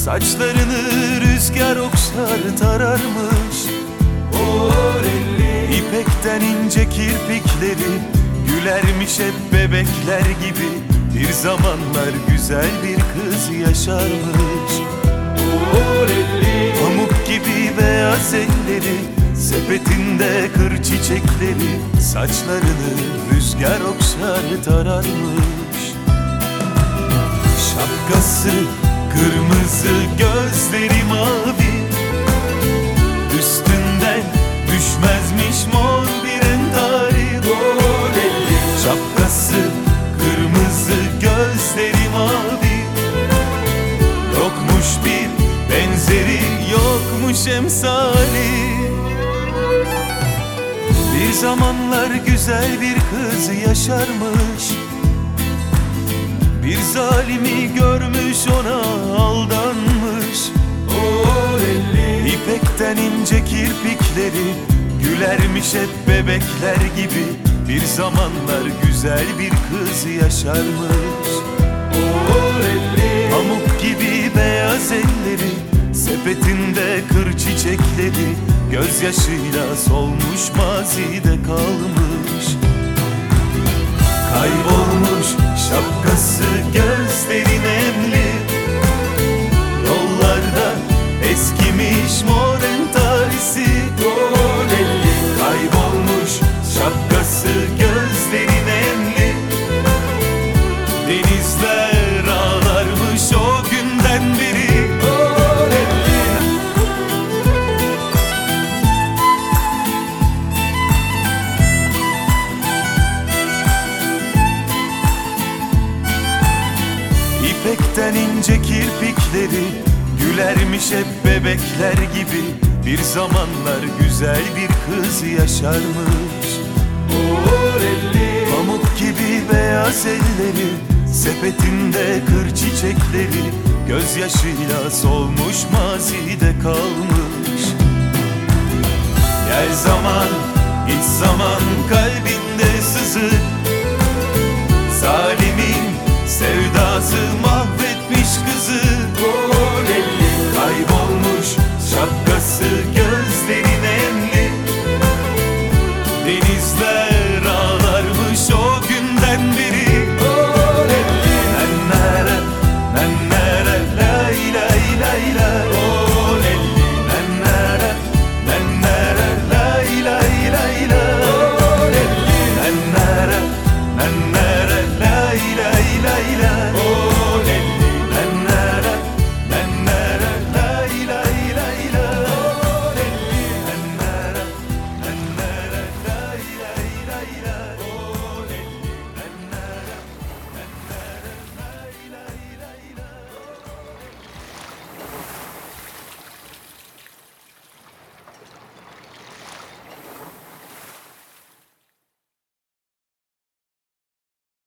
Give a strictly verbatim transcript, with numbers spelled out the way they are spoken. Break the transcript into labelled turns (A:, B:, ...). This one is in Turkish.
A: Saçlarını rüzgar okşar tararmış. İpekten ince kirpikleri gülermiş hep bebekler gibi. Bir zamanlar güzel bir kız yaşarmış. Pamuk gibi beyaz elleri, sepetinde kır çiçekleri. Saçlarını rüzgar okşar tararmış. Şapkası kırmızı, gözleri mavi, üstünden düşmezmiş mor bir entari. Şapkası kırmızı, gözleri mavi, yokmuş bir benzeri, yokmuş emsali. Bir zamanlar güzel bir kız yaşarmış. Bir zalimi görmüş, ona aldanmış. İpekten ince kirpikleri gülermiş hep bebekler gibi. Bir zamanlar güzel bir kız yaşarmış. Pamuk gibi beyaz elleri, sepetinde kır çiçekleri. Gözyaşıyla solmuş, mazide kalmış. Kaybolmuş şapkası, gözleri nemli, yollarda eskimiş mor entarisi. Kaybolmuş şapkası, gözleri nemli, denizler ağlarmış o günden beri. İpekten ince kirpikleri gülermiş hep bebekler gibi. Bir zamanlar güzel bir kız yaşarmış. Pamuk gibi beyaz elleri, sepetinde kır çiçekleri. Gözyaşıyla solmuş, mazide kalmış. Gel zaman, git zaman, kalbinde sızı. Zalimin sevdası mahvolmuş.